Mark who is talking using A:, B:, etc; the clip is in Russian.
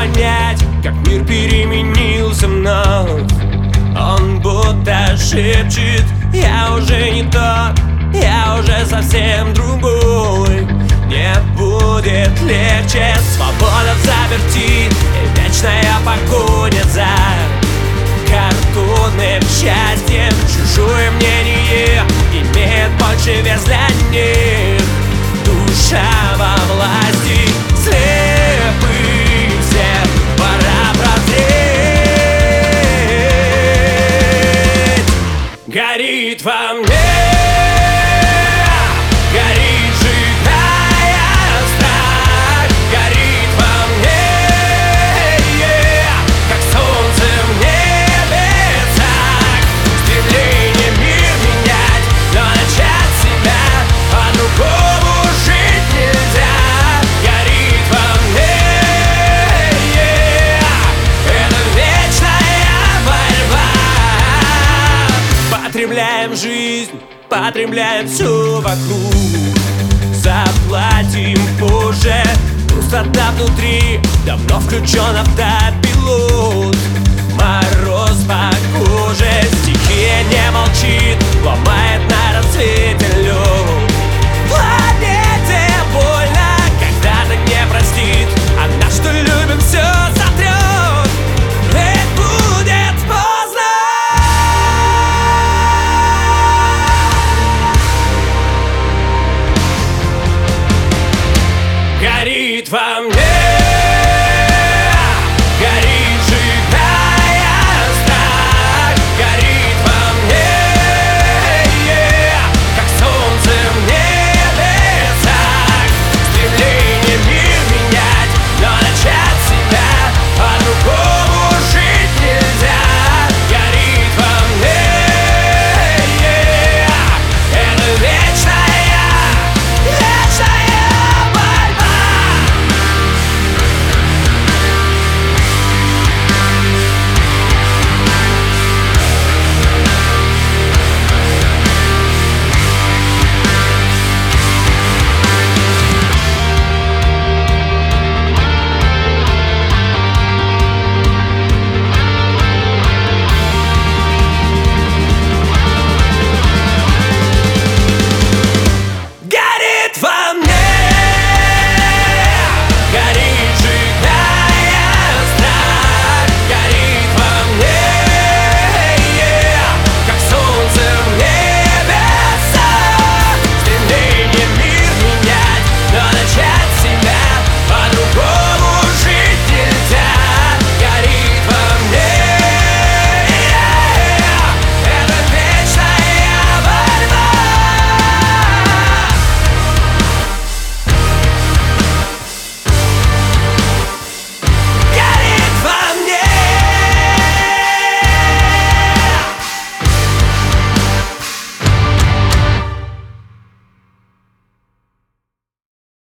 A: понять, как мир переменился вновь. Он будто шепчет: я уже не тот, я уже совсем другой. Не будет легче, свобода взаперти и вечная погоня за картонным счастьем. Чужое мнение имеет больше вес для них. Душа во власти слепых всех, пора прозреть. Горит во мне, горит, сжигая страх. Горит во мне, как солнце в небесах. Стремление мир менять, но начать себя по-другому жить нельзя. Горит во мне, это вечная борьба. Потребляем жизнь, потребляем все вокруг, заплатим позже. Пустота внутри, давно включен автопилот. Мороз по коже, стихия не молчит, ломает на рассвете